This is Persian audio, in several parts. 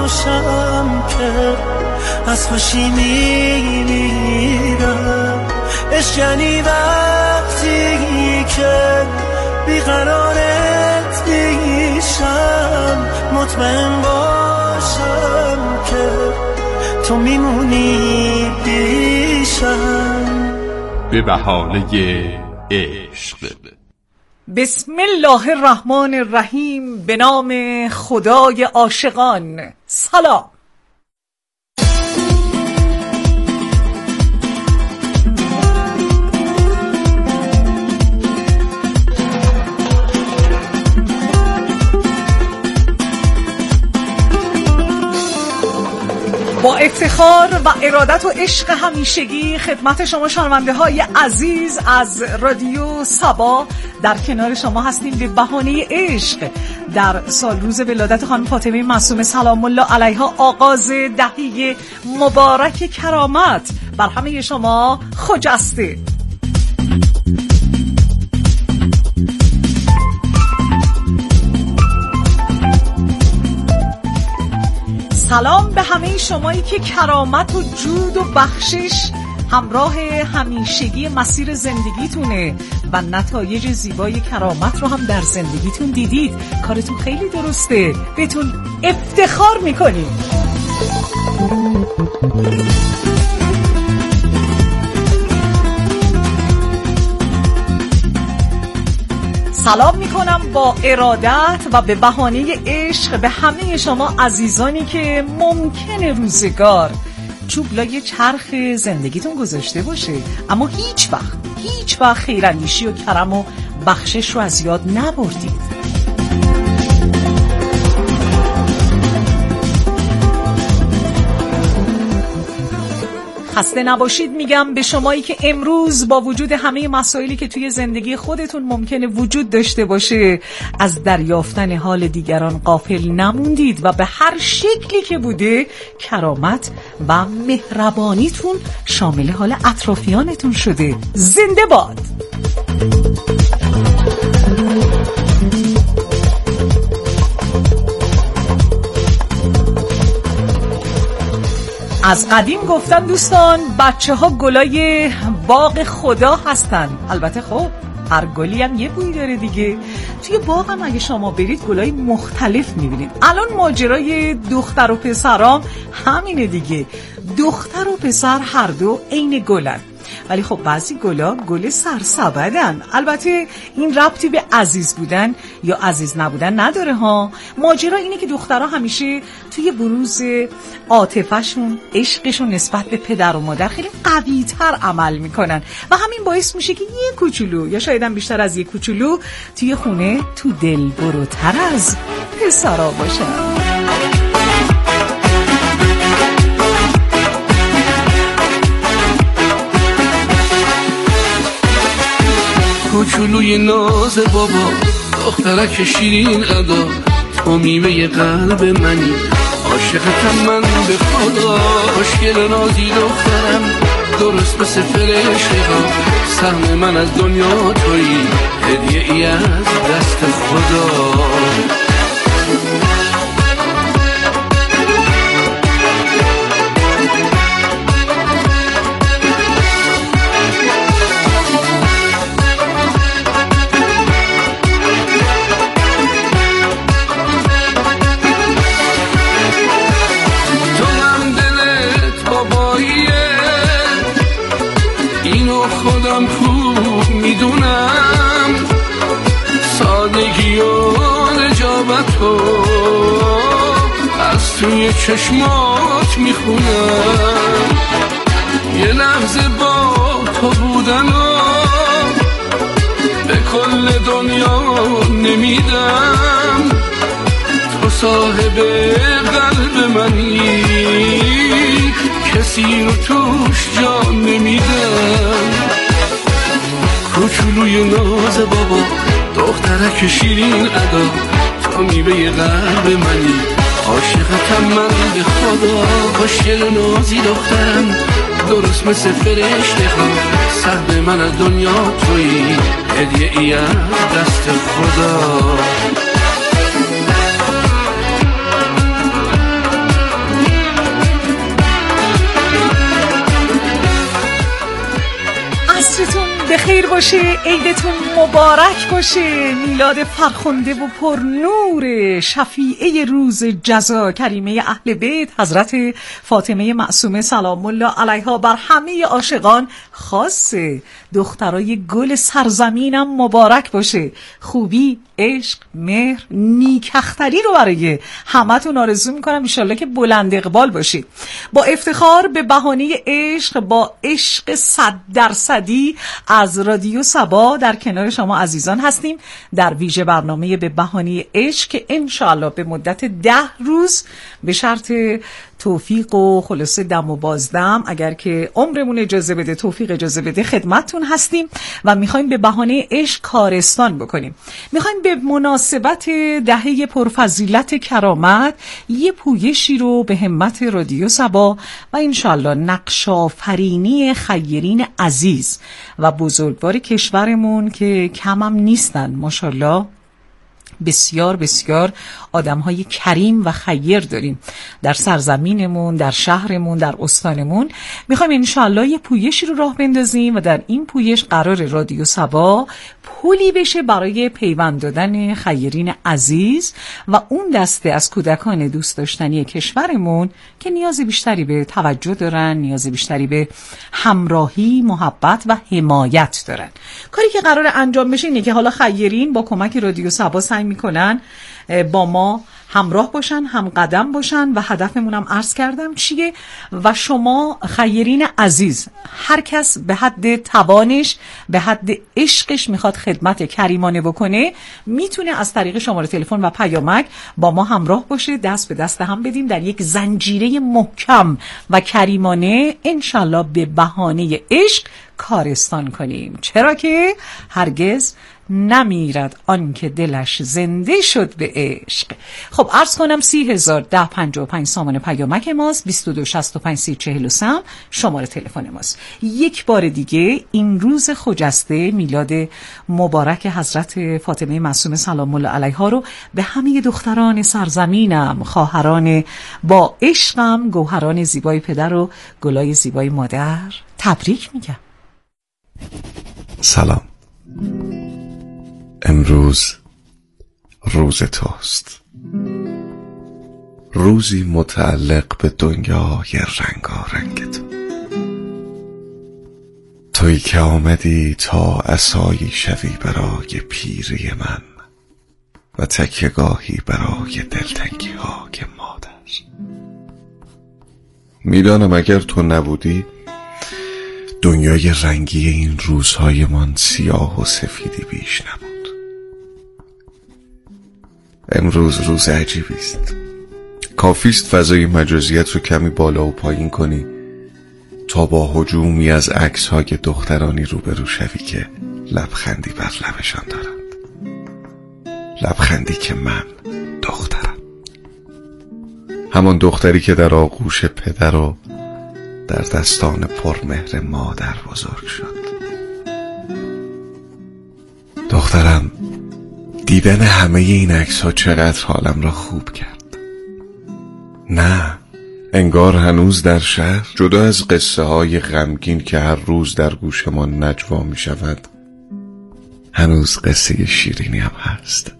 باشم که از خوشی میمیرم. عشق یعنی وقتی که بیقرارت میشم، مطمئن باشم که تو میمونی پیشم. به بهانه عشق. بسم الله الرحمن الرحیم. به نام خدای عاشقان. سلام. با افتخار و ارادت و عشق همیشگی خدمت شما شنونده های عزیز از رادیو سبا در کنار شما هستیم به بهانه عشق. در سال روز ولادت خانم فاطمه معصومه سلام الله علیها، آغاز دهه مبارک کرامت بر همه شما خجسته. سلام به همه شمایی که کرامت و جود و بخشش همراه همیشگی مسیر زندگیتونه و نتایج زیبای کرامت رو هم در زندگیتون دیدید. کارتون خیلی درسته، بهتون افتخار میکنیم. سلام میکنم با ارادت و به بهانه عشق به همه شما عزیزانی که ممکنه روزگار چوب لای چرخ زندگیتون گذاشته باشه، اما هیچ وقت خیراندیشی و کرم و بخشش رو از یاد نبردید. خسته نباشید میگم به شمایی که امروز با وجود همه مسائلی که توی زندگی خودتون ممکنه وجود داشته باشه از دریافتن حال دیگران غافل نموندید و به هر شکلی که بوده کرامت و مهربانیتون شامل حال اطرافیانتون شده. زنده باد. از قدیم گفتن دوستان بچه ها گلای باغ خدا هستن. البته خب هر گلی هم یه بوی داره دیگه. توی باغ هم اگه شما برید گلای مختلف میبینید. الان ماجرای دختر و پسرام همینه دیگه. دختر و پسر هر دو عین گلن، ولی خب بعضی گلا گل سرسبدن. البته این ربطی به عزیز بودن یا عزیز نبودن نداره ها. ماجرا اینه که دخترها همیشه توی بروز عاطفه‌شون، عشقشون نسبت به پدر و مادر خیلی قوی‌تر عمل میکنن و همین باعث میشه که یه کوچولو یا شاید هم بیشتر از یه کوچولو توی خونه تو دل بروتر از پسرها باشن. کوچولوی ناز بابا، دخترک شیرین ادا، تو میوه قلب منی، عاشقتم من به خدا. خوشگل نازی دخترم، درست مثل فرشته‌ها، سهم من از دنیا تویی، هدیه ای از دست خدا. خودم خوب میدونم، سادگی و نجابتو از توی چشمات میخونم. یه لحظه با تو بودن و به کل دنیا نمیدم، تو صاحب قلب منی، کسی رو توش جا نمیدم. کوچولوی ناز بابا، دخترک شیرین ادا، تو میوه قلب منی، عاشقتم من به خدا. خوشگل نازی دخترم، درست مثل فرشته‌ها، سهم من از دنیا تویی، هدیه ای از دست خدا. باشه، عیدتون مبارک باشه. میلاد فرخنده و پرنور شفیعه روز جزا، کریمه اهل بیت حضرت فاطمه معصومه سلام الله علیها بر همه عاشقان، خاصه دخترای گل سرزمینم مبارک باشه. خوبی، عشق، مهر، نیکختری رو برای همتون آرزو میکنم. انشالله که بلند اقبال باشید. با افتخار به بهانه عشق، با عشق 100% از رادیو صبا در کنار شما عزیزان هستیم در ویژه برنامه به بهانه عشق که انشالله به مدت 10 روز به شرط توفیق و خلاصه دم و بازدم، اگر که عمرمون اجازه بده، توفیق اجازه بده، خدمتتون هستیم و میخوایم به بهانه عشق کارستان بکنیم. میخوایم به مناسبت دهه پرفضیلت کرامت یه پویشی رو به همت رادیو صبا و انشالله نقش آفرینی خیرین عزیز و بزرگوار کشورمون که کمم نیستن ماشاءالله، بسیار بسیار آدم‌های کریم و خیر داریم در سرزمینمون، در شهرمون، در استانمون. میخوایم انشالله یه پویشی رو راه بندازیم و در این پویش قرار رادیو صبا پولی بشه برای پیوند دادن خیرین عزیز و اون دسته از کودکان دوست داشتنی کشورمون که نیاز بیشتری به توجه دارن، نیاز بیشتری به همراهی، محبت و حمایت دارن. کاری که قرار انجام بشه اینه که حالا خیرین با کمک رادیو صبا سعی میکنن با ما همراه باشن، هم قدم باشن و هدفمون هم عرض کردم چیه. و شما خیرین عزیز، هر کس به حد توانش، به حد عشقش میخواد خدمت کریمانه بکنه، میتونه از طریق شماره تلفن و پیامک با ما همراه باشه، دست به دست هم بدیم در یک زنجیره محکم و کریمانه انشالله به بهانه عشق کارستان کنیم. چرا که هرگز نمیرد آن که دلش زنده شد به عشق. خب عرض کنم 30,010.55 سامان پیامک ماست، 2265 شماره تلفن ماست. یک بار دیگه این روز خجسته میلاد مبارک حضرت فاطمه معصومه سلام الله علیها رو به همه دختران سرزمینم، خواهران با عشقم، گوهران زیبای پدر و گلای زیبای مادر تبریک میگم. سلام. امروز روز توست، روزی متعلق به دنیای رنگارنگ تو، تویی که آمدی تا عصایی شوی برای پیری من و تکیه‌گاهی برای دلتنگی های مادر. میدانم اگر تو نبودی دنیای رنگی این روزهای من سیاه و سفیدی بیش نبود. امروز روز عجیبی است. کافیست فضای مجازیت رو کمی بالا و پایین کنی تا با هجومی از عکس‌های دخترانی روبرو شوی که لبخندی بر لبشان دارند، لبخندی که من دخترم، همان دختری که در آغوش پدر و در دستان پرمهر مادر بزرگ شد. دخترم، دیدن همه این عکس‌ها چقدر حالم را خوب کرد. نه، انگار هنوز در شهر، جدا از قصه های غمگین که هر روز در گوشمان نجوا می شود، هنوز قصه شیرینی هم هست.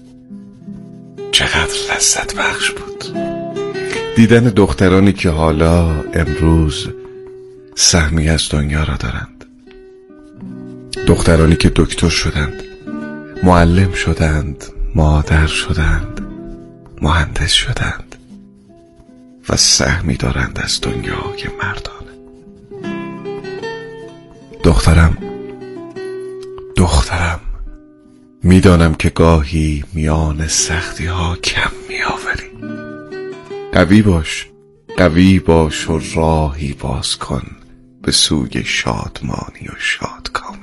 چقدر لذت بخش بود دیدن دخترانی که حالا امروز سهمی از دنیا را دارند، دخترانی که دکتر شدند، معلم شدند، مادر شدند، مهندس شدند و سهمی دارند از دنیای مردانه. دخترم، میدانم که گاهی میان سختی ها کم میآوری. قوی باش و راهی باز کن به سوی شادمانی و شادکامی.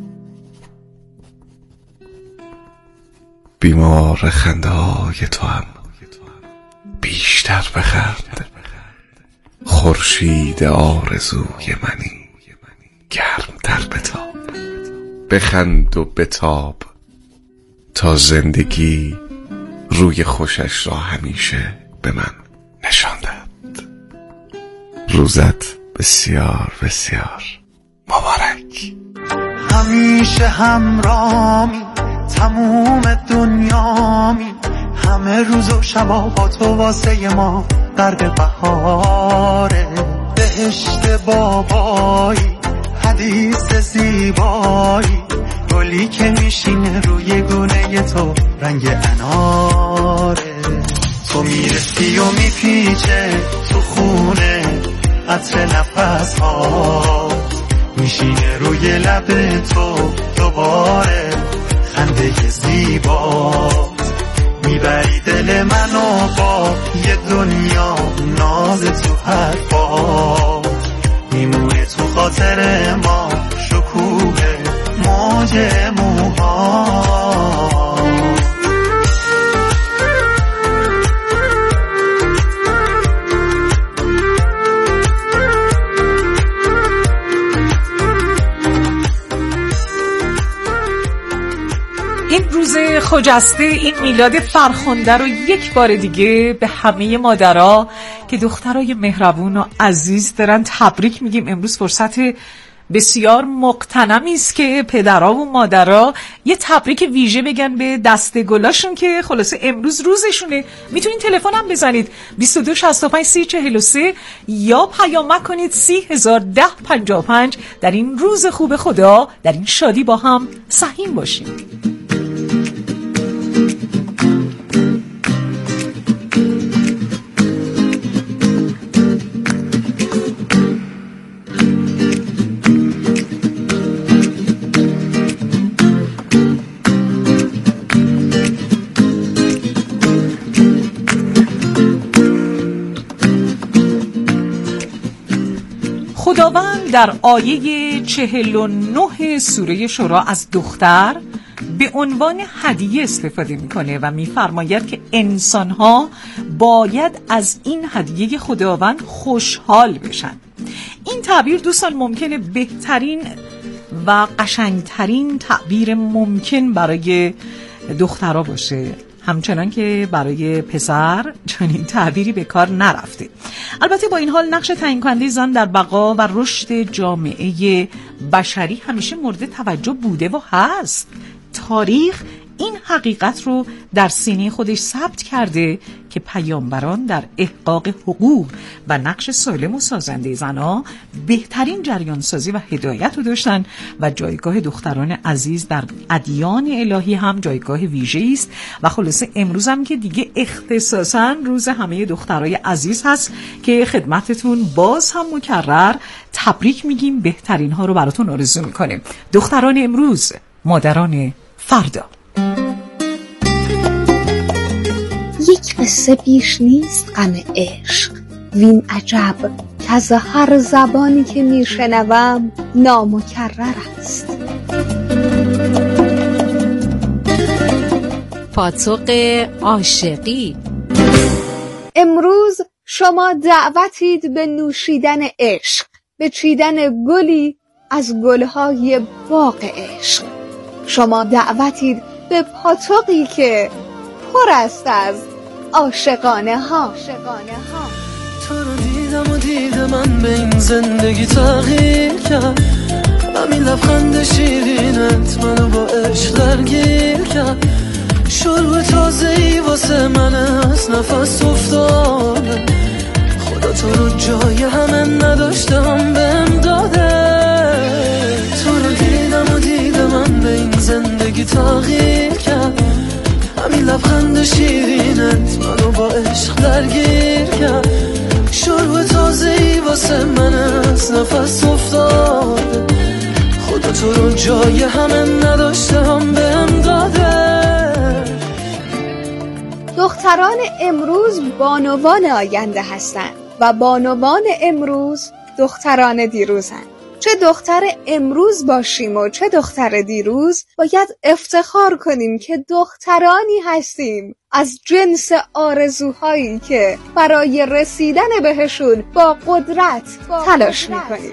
بیمار خنده های تو هم بیشتر بخند. خورشید آرزوی منی، گرمتر بتاب. بخند و بتاب تا زندگی روی خوشش را همیشه به من نشان دهد. روزت بسیار بسیار مبارک. همیشه همرامی، تموم دنیامی، همه روز و شبا با تو واسه ما غرق بهاره. بهشت بابایی، حدیث زیبایی، گلی که میشینه روی گونه تو رنگ اناره. تو میرسی و میپیچه تو خونه عطر نفس ها، میشینه روی لب تو دوباره خنده زیبا. میبری دل منو با یه دنیا ناز تو حرفا، میمونه تو خاطر ما شکوه موج موها. این روز خجسته، این میلاد فرخنده رو یک بار دیگه به همه مادرها که دخترای مهربون و عزیز دارن تبریک میگیم. امروز فرصت بسیار مغتنمی است که پدرها و مادرها یه تبریک ویژه بگن به دسته‌گلاشون که خلاصه امروز روزشونه. میتونید تلفن هم بزنید 22 65 30 43 یا پیامک کنید 301055. در این روز خوب خدا، در این شادی با هم سهیم باشیم. خداوند در آیه 49 سوره شورا از دختر به عنوان هدیه استفاده میکنه و میفرماید که انسانها باید از این هدیه خداوند خوشحال بشن. این تعبیر دوستان ممکنه بهترین و قشنگترین تعبیر ممکن برای دخترها باشه، همچنان که برای پسر چنین تعبیری به کار نرفته. البته با این حال نقش تعیین کننده زن در بقا و رشد جامعه بشری همیشه مورد توجه بوده و هست. تاریخ این حقیقت رو در سینه خودش ثبت کرده که پیامبران در احقاق حقوق و نقش سالم و سازنده زنها بهترین جریان سازی و هدایت رو داشتن و جایگاه دختران عزیز در ادیان الهی هم جایگاه ویژه‌ای است. و خلاصه امروز هم که دیگه اختصاصاً روز همه دخترای عزیز هست که خدمتتون باز هم مکرر تبریک میگیم، بهترین ها رو براتون آرزو میکنیم. دختران امروز، مادران فردا. یک قصه بیش نیست غم عشق، وین عجب که از هر زبانی که میشنوم نامکرر است. پاتوق عاشقی. امروز شما دعوتید به نوشیدن عشق، به چیدن گلی از گلهای باغ عشق. شما دعوتید به پاتوقی که پر است از عاشقانه ها. تو رو دیدم و دیدم من به این زندگی تغییر کرد، همین لبخند شیرینت منو با عشق درگیر کرد. شرب تازه‌ای واسه من از نفس افتاده، خدا تو رو جای همه نداشتم بهم داده. تو رو دیدم و دیدم من به این زندگی تغییر کرد، همین لبخند شیرینت منو با عشق درگیر کرد. شرب تازه‌ای واسه من از نفس افتاده، خدا تو رو جای همه نداشتم بهم داده. دختران امروز بانوان آینده هستند و بانوان امروز دختران دیروزند. چه دختر امروز باشیم و چه دختر دیروز، باید افتخار کنیم که دخترانی هستیم از جنس آرزوهایی که برای رسیدن بهشون با قدرت تلاش میکنیم.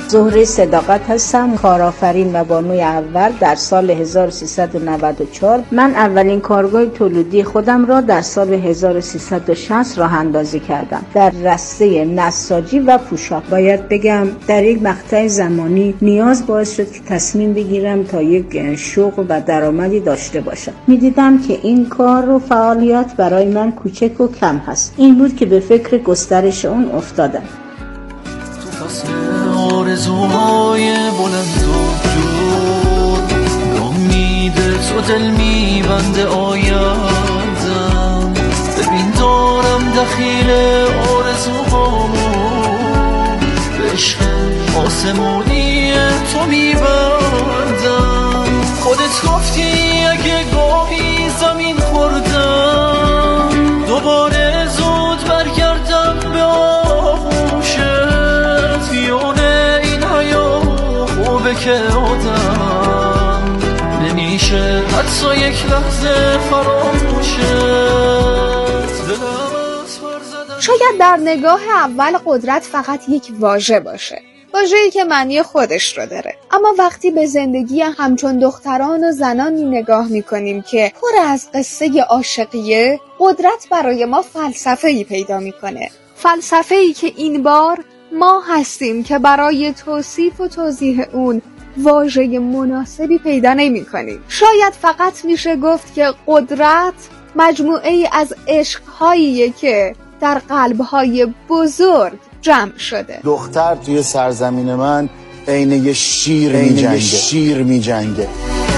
زهره صداقت هستم، کارآفرین و بانوی اول در سال 1394. من اولین کارگاه تولیدی خودم را در سال 1360 راه اندازی کردم در رسته نساجی و پوشاک. باید بگم در یک مقطع زمانی نیاز باعث شد که تصمیم بگیرم تا یک شغل و درآمدی داشته باشم. میدیدم که این کار و فعالیت برای من کوچک و کم هست. این بود که به فکر گسترش اون افتادم. تو فصل آرزوهای بلند و جور، امید تو دل میبنده آیندم. ببین دارم دخیل آرزوهامو، به عشق آسمونی تو میبندم. خودت گفتی اگه گاهی زمین خوردم، دوباره زود برگردم به آغوشت. بیانه این حیا خوبه که آدم نمیشه حتی یک لحظه فراموشت. شاید در نگاه اول قدرت فقط یک واژه باشه، واژه‌ای که معنی خودش رو داره، اما وقتی به زندگی همچون دختران و زنانی نگاه میکنیم که پر از قصه عاشقیه، قدرت برای ما فلسفه‌ای پیدا میکنه. فلسفه‌ای که این بار ما هستیم که برای توصیف و توضیح اون واژه مناسبی پیدا نمی‌کنیم. شاید فقط میشه گفت که قدرت مجموعه‌ای از عشق‌هاییه که در قلب‌های بزرگ جمع شده. دختر توی سرزمین من عین یه شیر می‌جنگه.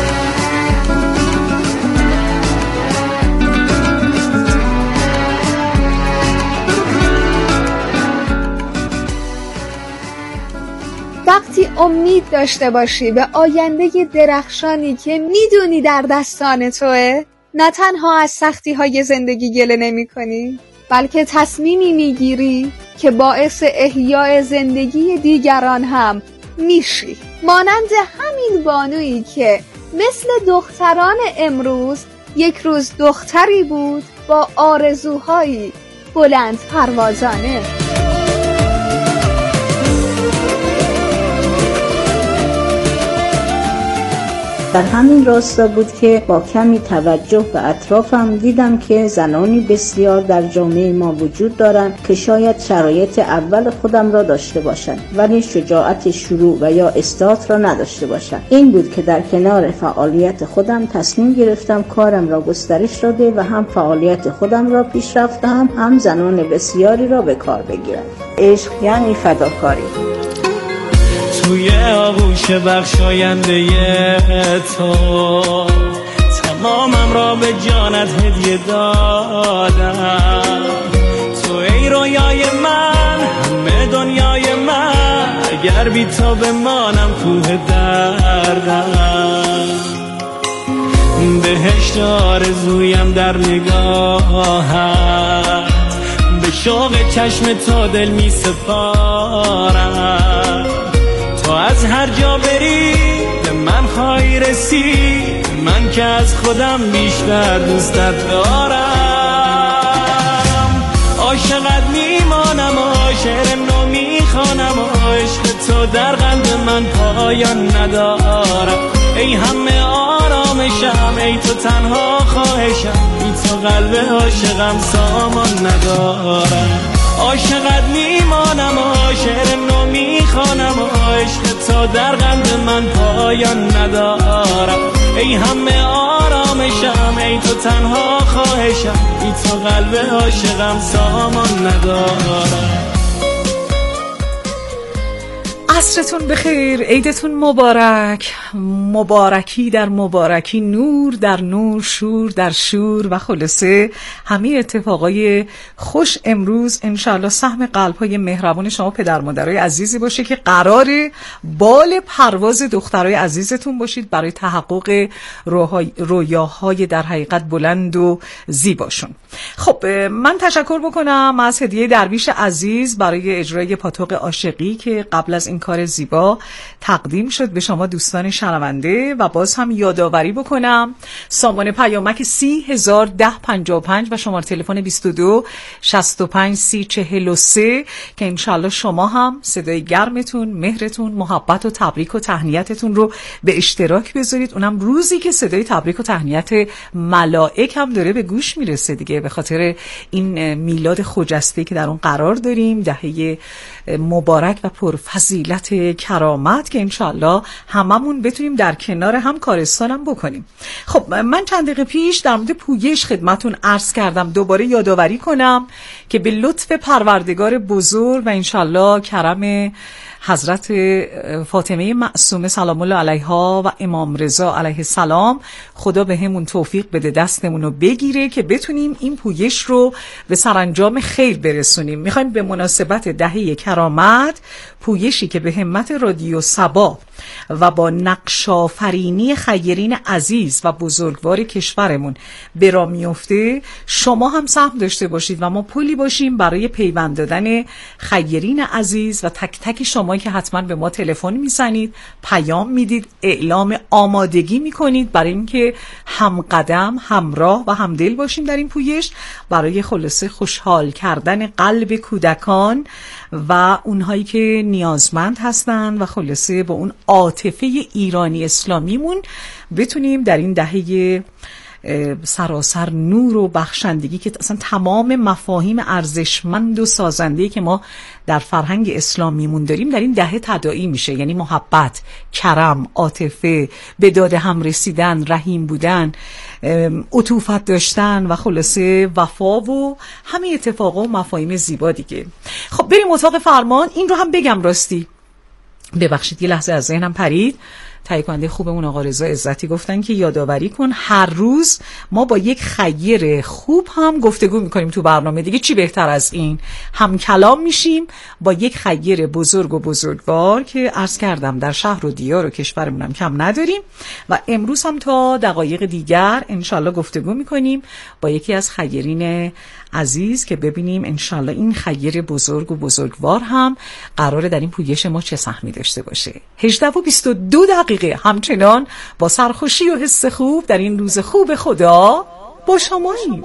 وقتی امید داشته باشی به آینده درخشانی که میدونی در دستان توه، نه تنها از سختی‌های زندگی گله نمی‌کنی، بلکه تصمیمی میگیری که باعث احیای زندگی دیگران هم میشی. مانند همین بانویی که مثل دختران امروز یک روز دختری بود با آرزوهایی بلند پروازانه. در همین راستا بود که با کمی توجه به اطرافم دیدم که زنانی بسیار در جامعه ما وجود دارند که شاید شرایط اول خودم را داشته باشند ولی شجاعت شروع و یا استارت را نداشته باشند. این بود که در کنار فعالیت خودم تصمیم گرفتم کارم را گسترش داده و هم فعالیت خودم را پیشرفت دهم، هم زنان بسیاری را به کار بگیرم. عشق یعنی فداکاری. توی آغوش بخشاینده تو تمامم را به جانت هدیه دادم. تو ای رویای من، همه دنیای من، اگر بی تو بمانم کوه دردم. بهشت آرزویم در نگاهت، به شوق چشم تو دل می سپارم. تو از هر جا بری به من خواهی رسید، من که از خودم بیشتر دوستت دارم. عاشقت میمانم و شعر نو میخوانم و عشق تو در قلب من پایان ندارم. ای همه آرامشم، ای تو تنها خواهشم، ای تو قلب عاشقم سامان ندارم. عاشقت میمانم و شعر نو میخوانم و عشق تو در قلب من پایان ندارم. ای همه آرامشم، ای تو تنها خواهشم، ای تو قلب عاشقم سامان ندارم. عصرتون بخیر، عیدتون مبارک، مبارکی در مبارکی، نور در نور، شور در شور و خلاصه همه اتفاقای خوش امروز انشاءالله سهم قلب‌های مهربان شما پدر مادرای عزیزی باشه که قراره بال پرواز دخترای عزیزتون باشید برای تحقق رویاهای در حقیقت بلند و زیباشون. خب من تشکر بکنم از هدیه درویش عزیز برای اجرای پاتوق عاشقی که قبل از این کار زیبا تقدیم شد به شما دوستان شنونده و باز هم یادآوری بکنم سامان پیامک 301055 و شماره تلفن 22 65 30 43 که انشالله شما هم صدای گرمتون، مهرتون، محبت و تبریک و تهنیتتون رو به اشتراک بذارید. اونم روزی که صدای تبریک و تهنیت ملائک هم داره به گوش میرسه دیگه، به خاطر این میلاد خجسته که در اون قرار داریم، دهه مبارک و پرفضیلت کرامت که انشالله هممون بتونیم در کنار هم کارستانم بکنیم. خب من چند دقیقه پیش در مورد پویش خدمتون عرض کردم، دوباره یادآوری کنم که به لطف پروردگار بزرگ و انشالله کرم حضرت فاطمه معصومه سلام الله علیها و امام رضا علیه السلام خدا به همون توفیق بده دستمون رو بگیره که بتونیم این پویش رو به سرانجام خیر برسونیم. میخوایم به مناسبت دهه کرامت پویشی که به همت رادیو صبا و با نقش‌آفرینی خیرین عزیز و بزرگوار کشورمون به راه میفته شما هم سهم داشته باشید و ما پلی باشیم برای پیوند دادن خیرین عزیز و تک تک شما که حتما به ما تلفن میزنید، پیام میدید، اعلام آمادگی میکنید برای اینکه هم قدم، همراه و همدل باشیم در این پویش برای خلاصه خوشحال کردن قلب کودکان و اونهایی که نیازمند هستن و خلاصه با اون عاطفه ایرانی اسلامیمون بتونیم در این دهه سراسر نور و بخشندگی که اصلا تمام مفاهیم ارزشمند و سازنده‌ای که ما در فرهنگ اسلامیمون داریم در این دهه تداعی میشه، یعنی محبت، کرم، عاطفه، به داد هم رسیدن، رحیم بودن، عطوفت داشتن و خلاصه وفا و همه اتفاقا و مفاهیم زیبا دیگه. خب بریم اتاق فرمان. این رو هم بگم راستی، ببخشید یه لحظه از ذهنم پرید، تهیه کننده خوبمون آقا رضا عزتی گفتن که یادآوری کن هر روز ما با یک خیر خوب هم گفتگو میکنیم تو برنامه دیگه. چی بهتر از این؟ هم کلام میشیم با یک خیر بزرگ و بزرگوار که عرض کردم در شهر و دیار و کشورمون هم کم نداریم و امروز هم تا دقایق دیگر انشالله گفتگو میکنیم با یکی از خیرین عزیز که ببینیم انشالله این خیر بزرگ و بزرگوار هم قراره در این پویش ما چه سهمی داشته باشه. 18:22 همچنان با سرخوشی و حس خوب در این روز خوب خدا با شماییم.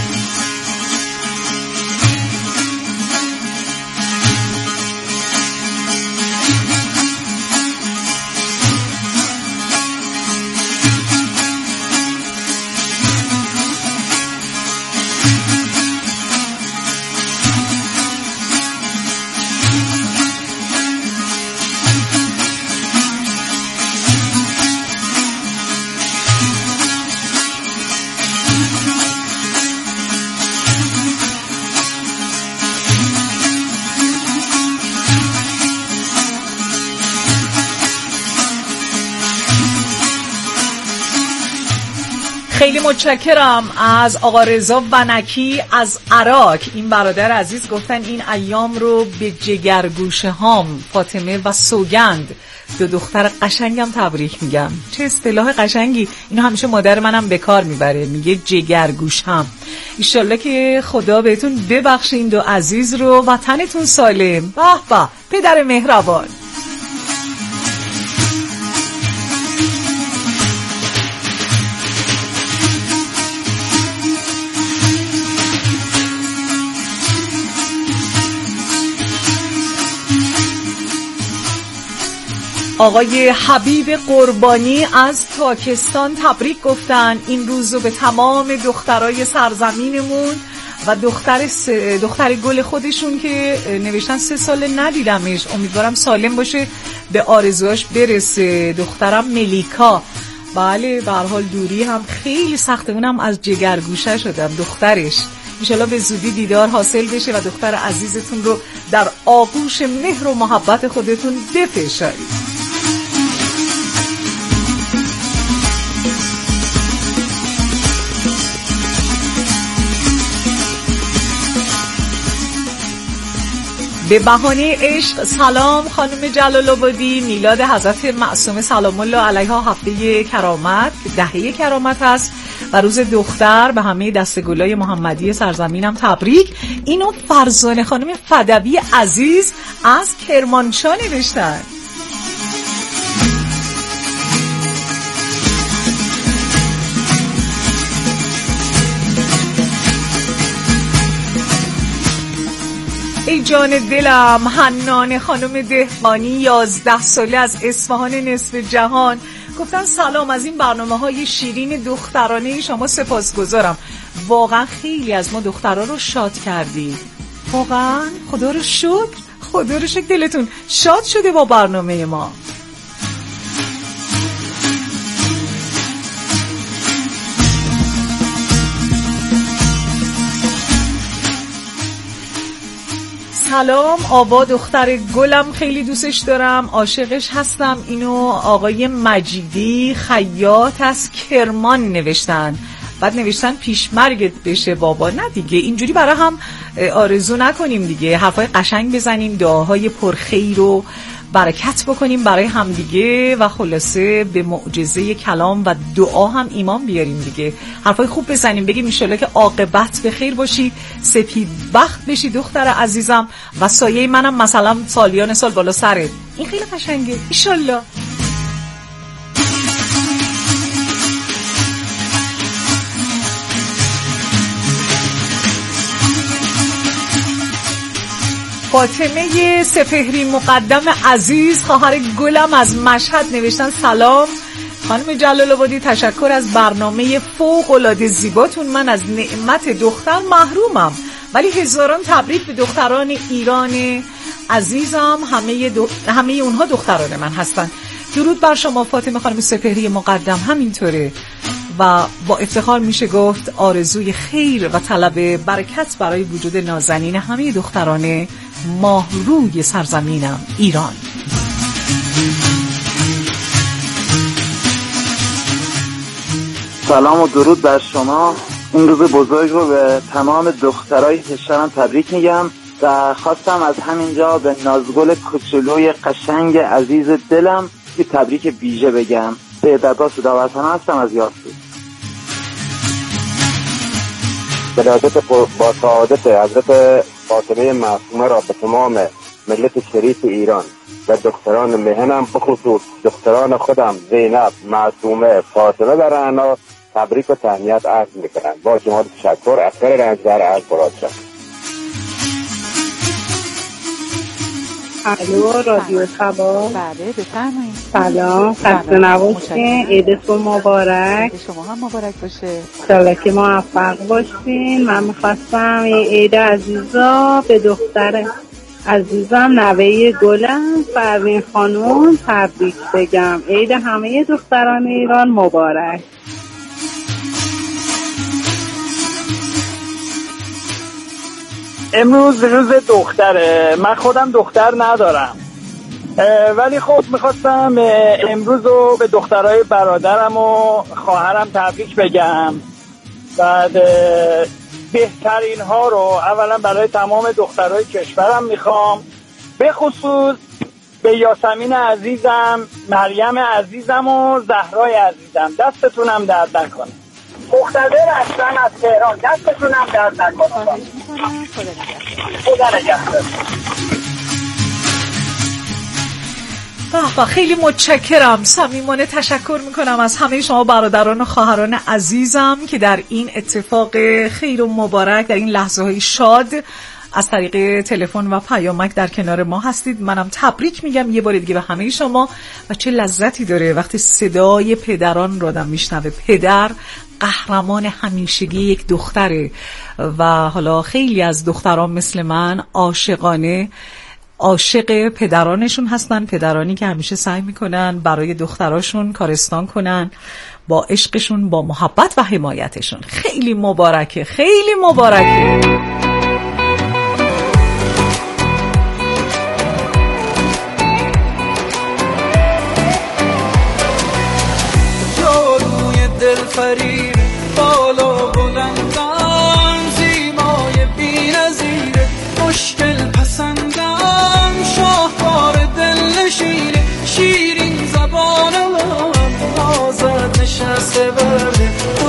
خیلی متشکرم از آقا رضا ونکی از عراق. این برادر عزیز گفتن این ایام رو به جگرگوشه هام فاطمه و سوگند دو دختر قشنگم تبریک میگم. چه اصطلاح قشنگی، اینو همیشه مادر منم به کار میبره، میگه جگرگوشم. ایشالله که خدا بهتون ببخشه این دو عزیز رو، وطنتون سالم. به به پدر مهربان. آقای حبیب قربانی از پاکستان تبریک گفتن این روزو به تمام دخترای سرزمینمون و دختر گل خودشون که نوشتن 3 سال ندیدمش، امیدوارم سالم باشه به آرزوهاش برسه. دخترم ملیکا، بله به هر حال دوری هم خیلی سخته، اونم از جگرگوشه شدم دخترش. انشالله به زودی دیدار حاصل بشه و دختر عزیزتون رو در آغوش مهر و محبت خودتون بفشارید. به بهانه عشق سلام خانم جلال آبادی، میلاد حضرت معصومه سلام الله علیها هفته کرامت، دهه کرامت هست و روز دختر به همه دستگلای محمدی سرزمینم تبریک. اینو فرزانه خانم فدوی عزیز از کرمانشاه نوشتن. جان دلم. حنان خانم دهقانی 11 ساله از اصفهان نصف جهان گفتن سلام، از این برنامه‌های شیرین دخترانه شما سپاسگزارم. واقعا خیلی از ما دخترها رو شاد کردی. واقعا خدا رو شکر، خدا رو شکر دلتون شاد شده با برنامه ما. سلام، آوا دختر گلم خیلی دوستش دارم، عاشقش هستم. اینو آقای مجیدی خیاط از کرمان نوشتن. بعد نوشتن پیش مرگت بشه بابا. نه دیگه، اینجوری برای هم آرزو نکنیم دیگه، حرفای قشنگ بزنیم، دعاهای پرخیر و برکت بکنیم برای همدیگه و خلاصه به معجزه کلام و دعا هم ایمان بیاریم دیگه. حرفای خوب بزنیم، بگیم انشالله که عاقبت به خیر باشی، سپید بخت بشی دختر عزیزم و سایه منم مثلا سالیان سال بالا سرت. این خیلی قشنگه انشالله. فاطمه سپهری مقدم عزیز خواهر گلم از مشهد نوشتن سلام خانم جلال آبادی، تشکر از برنامه فوق العاده زیباتون. من از نعمت دختر محرومم ولی هزاران تبریک به دختران ایران عزیزم، همه اونها دختران من هستن. درود بر شما فاطمه خانم سپهری مقدم. همینطوره و با افتخار میشه گفت آرزوی خیر و طلب برکت برای وجود نازنین همه دختران ماهروی سرزمینم ایران. سلام و درود بر شما. این روز بزرگ رو به تمام دخترای کشورم تبریک میگم و خواستم از همینجا به نازگل کوچولوی قشنگ عزیز دلم یه تبریک ویژه بگم. سید عباس داوطلب هستم از یاسو. بنیازت با سعادت حضرت فاطمه معصومه را به تمام ملت شریف ایران و دختران مهنم، بخصوص دختران خودم زینب، معصومه، فاطمه و رعنا تبریک و تهنیت عرض میکنم. با جمال تشکر. اکبر رنجبر از برادشاه. الو رادیو سبا. بله بفرمایید. سلام، خسته نباشین، عیدتون مبارک. شما هم مبارک باشه. انشالله که موفق باشین. من میخواستم عید عزیزا به دختر عزیزم نوه گلم پروین خانوم تبریک بگم. عید همه دختران ایران مبارک. امروز روز دختره. من خودم دختر ندارم ولی خب میخواستم امروز رو به دخترای برادرم و خواهرم تبریک بگم. بعد بهترین ها رو اولا برای تمام دخترای کشورم میخوام، به خصوص به یاسمین عزیزم، مریم عزیزم و زهرای عزیزم. دستتونم درد نکنه. مقتدر هستم از تهران. دستتونم درد نکنه. خدا نگهدار. خیلی متشکرم، صمیمانه تشکر میکنم از همه شما برادران و خواهران عزیزم که در این اتفاق خیر و مبارک، در این لحظه های شاد از طریق تلفن و پیامک در کنار ما هستید. منم تبریک میگم یه بار دیگه به همه شما. و چه لذتی داره وقتی صدای پدران رو آدم میشنوه. پدر قهرمان همیشگی یک دختره و حالا خیلی از دختران مثل من عاشقانه عاشق پدرانشون هستن، پدرانی که همیشه سعی میکنن برای دختراشون کارستان کنن با عشقشون، با محبت و حمایتشون. خیلی مبارکه، خیلی مبارکه. جادوی دلفریب بالا بلندم، زیبای بی‌نظیر مشکل پسندم، شاهکار دلنشین شیرین زبان من، نازت نشسته برده